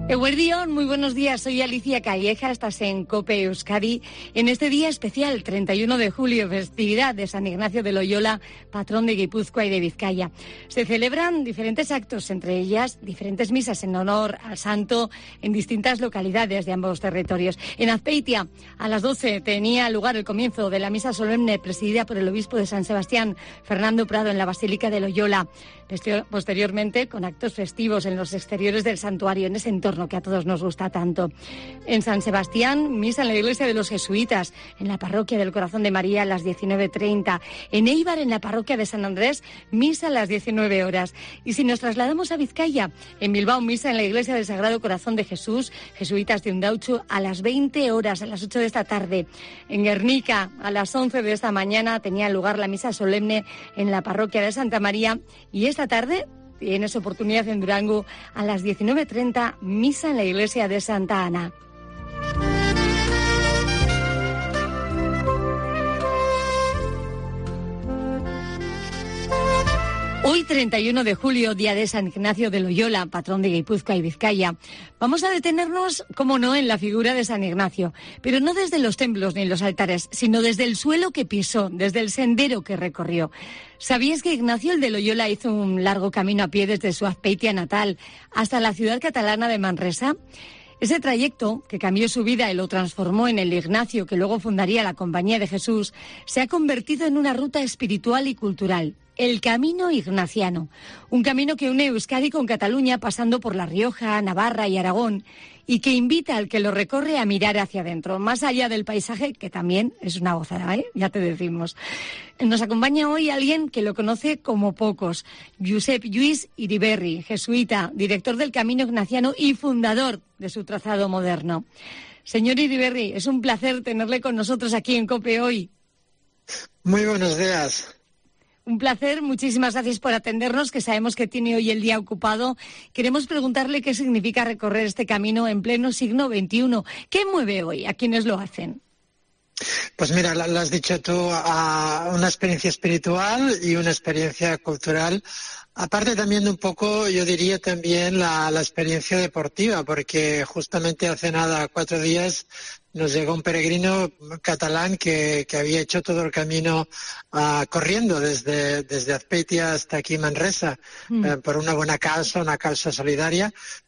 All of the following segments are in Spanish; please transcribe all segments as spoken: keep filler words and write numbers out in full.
Eguerdión, muy buenos días, soy Alicia Calleja, estás en COPE Euskadi, en este día especial, treinta y uno de julio, festividad de San Ignacio de Loyola, patrón de Guipúzcoa y de Vizcaya. Se celebran diferentes actos, entre ellas diferentes misas en honor al santo en distintas localidades de ambos territorios. En Azpeitia, a las doce, tenía lugar el comienzo de la misa solemne presidida por el obispo de San Sebastián, Fernando Prado, en la Basílica de Loyola. Posteriormente, con actos festivos en los exteriores del santuario, en ese entorno que a todos nos gusta tanto. En San Sebastián, misa en la iglesia de los jesuitas, en la parroquia del Corazón de María a las diecinueve treinta. En Eibar, en la parroquia de San Andrés, misa a las diecinueve horas. Y si nos trasladamos a Vizcaya, en Bilbao, misa en la iglesia del Sagrado Corazón de Jesús, jesuitas de Undauchu, a las veinte horas, a las ocho de esta tarde. En Guernica, a las once de esta mañana, tenía lugar la misa solemne en la parroquia de Santa María. Y esta tarde tienes oportunidad en Durango a las diecinueve treinta, misa en la iglesia de Santa Ana. Hoy, treinta y uno de julio, día de San Ignacio de Loyola, patrón de Guipúzcoa y Vizcaya. Vamos a detenernos, como no, en la figura de San Ignacio, pero no desde los templos ni los altares, sino desde el suelo que pisó, desde el sendero que recorrió. ¿Sabías que Ignacio el de Loyola hizo un largo camino a pie desde su Azpeitia natal hasta la ciudad catalana de Manresa? Ese trayecto, que cambió su vida y lo transformó en el Ignacio que luego fundaría la Compañía de Jesús, se ha convertido en una ruta espiritual y cultural. El Camino Ignaciano, un camino que une Euskadi con Cataluña pasando por La Rioja, Navarra y Aragón y que invita al que lo recorre a mirar hacia adentro, más allá del paisaje, que también es una gozada, ¿eh? Ya te decimos. Nos acompaña hoy alguien que lo conoce como pocos, Josep Lluís Iriberri, jesuita, director del Camino Ignaciano y fundador de su trazado moderno. Señor Iriberri, es un placer tenerle con nosotros aquí en COPE hoy. Muy buenos días. Un placer, muchísimas gracias por atendernos, que sabemos que tiene hoy el día ocupado. Queremos preguntarle qué significa recorrer este camino en pleno siglo veintiuno. ¿Qué mueve hoy a quienes lo hacen? Pues mira, lo has dicho tú, a una experiencia espiritual y una experiencia cultural. Aparte también de un poco, yo diría también la, la experiencia deportiva, porque justamente hace nada, cuatro días, nos llegó un peregrino catalán que, que había hecho todo el camino uh, corriendo desde, desde Azpeitia hasta aquí Manresa, mm. uh, por una buena causa, una causa solidaria.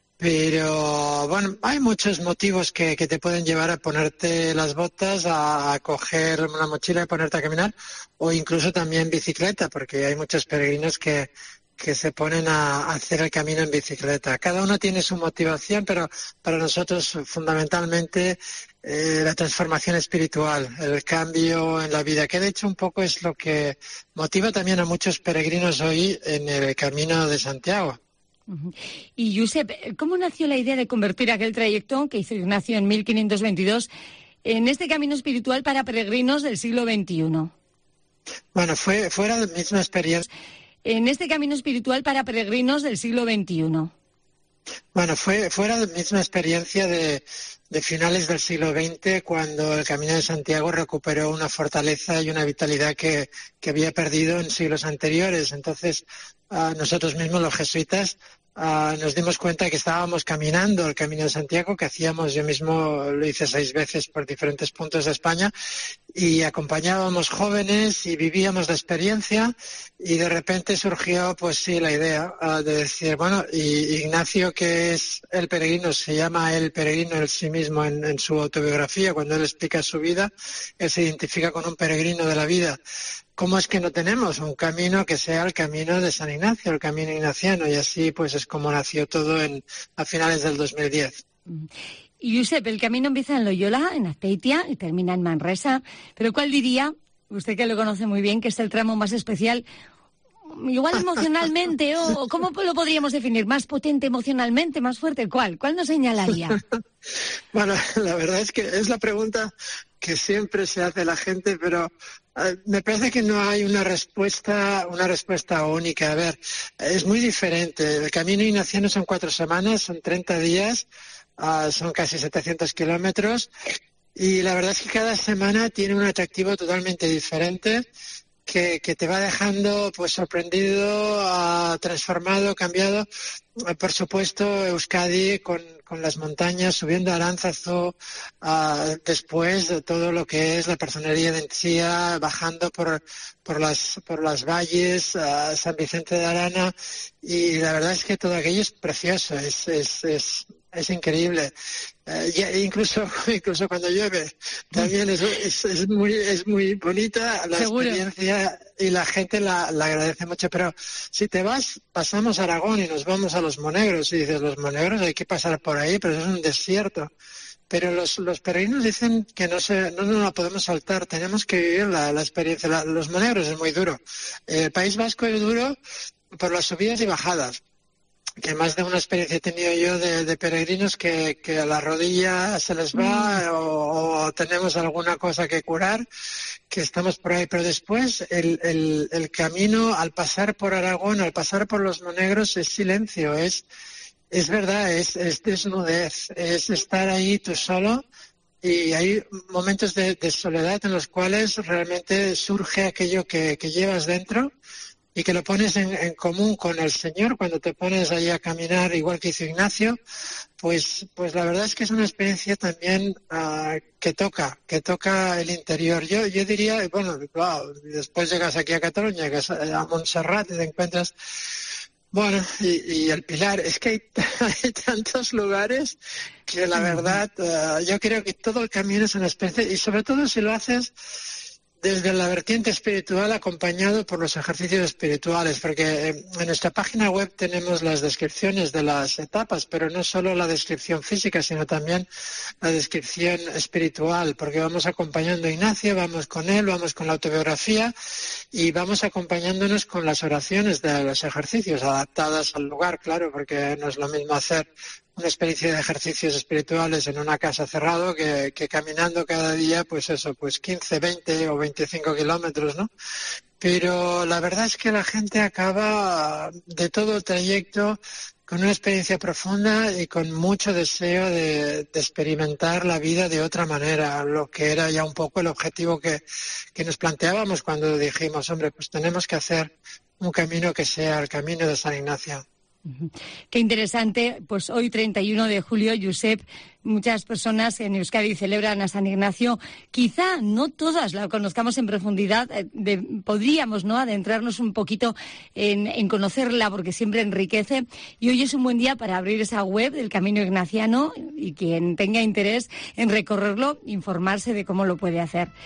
Pero, bueno, hay muchos motivos que, que te pueden llevar a ponerte las botas, a, a coger una mochila y ponerte a caminar, o incluso también bicicleta, porque hay muchos peregrinos que que se ponen a hacer el camino en bicicleta. Cada uno tiene su motivación, pero para nosotros fundamentalmente eh, la transformación espiritual, el cambio en la vida, que de hecho un poco es lo que motiva también a muchos peregrinos hoy en el Camino de Santiago. Uh-huh. Y Josep, ¿cómo nació la idea de convertir aquel trayecto que hizo Ignacio en mil quinientos veintidós en este camino espiritual para peregrinos del siglo veintiuno? Bueno, fue fuera de la misma experiencia. En este camino espiritual para peregrinos del siglo veintiuno. Bueno, fue fuera de la misma experiencia de, de finales del siglo veinte, cuando el Camino de Santiago recuperó una fortaleza y una vitalidad que, que había perdido en siglos anteriores. Entonces, uh, nosotros mismos, los jesuitas, Uh, nos dimos cuenta que estábamos caminando el Camino de Santiago, que hacíamos, yo mismo lo hice seis veces por diferentes puntos de España, y acompañábamos jóvenes y vivíamos la experiencia, y de repente surgió, pues sí, la idea uh, de decir, bueno, y Ignacio, que es el peregrino, se llama el peregrino en sí mismo en, en su autobiografía, cuando él explica su vida, él se identifica con un peregrino de la vida. ¿Cómo es que no tenemos un camino que sea el camino de San Ignacio, el camino ignaciano? Y así pues es como nació todo en, a finales del dos mil diez. Y Josep, el camino empieza en Loyola, en Azpeitia, y termina en Manresa. Pero ¿cuál diría, usted que lo conoce muy bien, que es el tramo más especial, igual emocionalmente, o cómo lo podríamos definir? ¿Más potente emocionalmente, más fuerte? ¿Cuál? ¿Cuál nos señalaría? Bueno, la verdad es que es la pregunta que siempre se hace la gente, pero uh, me parece que no hay una respuesta, una respuesta única. A ver, es muy diferente. El camino ignaciano son cuatro semanas, son treinta días, uh, son casi setecientos kilómetros, y la verdad es que cada semana tiene un atractivo totalmente diferente. que, que te va dejando pues sorprendido, uh, transformado, cambiado. Uh, por supuesto, Euskadi con, con las montañas, subiendo a Aránzazu, uh, después de todo lo que es la Personería de Entzía, bajando por, por, las, por las valles, uh, San Vicente de Arana, y la verdad es que todo aquello es precioso, es, es, es Es increíble. Uh, ya, incluso incluso cuando llueve también es, es, es muy es muy bonita la Seguro. experiencia y la gente la, la agradece mucho. Pero si te vas, pasamos a Aragón y nos vamos a los Monegros y dices, los Monegros hay que pasar por ahí, pero es un desierto. Pero los, los peregrinos dicen que no se no nos la podemos saltar, tenemos que vivir la, la experiencia. La, los Monegros es muy duro. El País Vasco es duro por las subidas y bajadas, que más de una experiencia he tenido yo de, de peregrinos que, que a la rodilla se les va mm. o, o tenemos alguna cosa que curar, que estamos por ahí. Pero después el, el, el camino al pasar por Aragón, al pasar por los Monegros, es silencio, es, es verdad, es, es desnudez, es estar ahí tú solo. Y hay momentos de, de soledad en los cuales realmente surge aquello que, que llevas dentro y que lo pones en, en común con el Señor cuando te pones ahí a caminar, igual que hizo Ignacio, pues pues la verdad es que es una experiencia también uh, que toca, que toca el interior. Yo yo diría, bueno, wow, después llegas aquí a Cataluña, llegas a Montserrat y te encuentras, bueno, y, y el Pilar, es que hay, hay tantos lugares que la verdad, uh, yo creo que todo el camino es una experiencia, y sobre todo si lo haces desde la vertiente espiritual acompañado por los ejercicios espirituales, porque en nuestra página web tenemos las descripciones de las etapas, pero no solo la descripción física, sino también la descripción espiritual, porque vamos acompañando a Ignacio, vamos con él, vamos con la autobiografía y vamos acompañándonos con las oraciones de los ejercicios, adaptadas al lugar, claro, porque no es lo mismo hacer una experiencia de ejercicios espirituales en una casa cerrado que, que caminando cada día, pues eso, pues quince, veinte o veinticinco kilómetros, ¿no? Pero la verdad es que la gente acaba de todo el trayecto con una experiencia profunda y con mucho deseo de, de experimentar la vida de otra manera, lo que era ya un poco el objetivo que, que nos planteábamos cuando dijimos, hombre, pues tenemos que hacer un camino que sea el camino de San Ignacio. Qué interesante, pues hoy treinta y uno de julio, Josep, muchas personas en Euskadi celebran a San Ignacio. Quizá no todas la conozcamos en profundidad, de, podríamos no adentrarnos un poquito en, en conocerla porque siempre enriquece. Y hoy es un buen día para abrir esa web del Camino Ignaciano y quien tenga interés en recorrerlo, informarse de cómo lo puede hacer.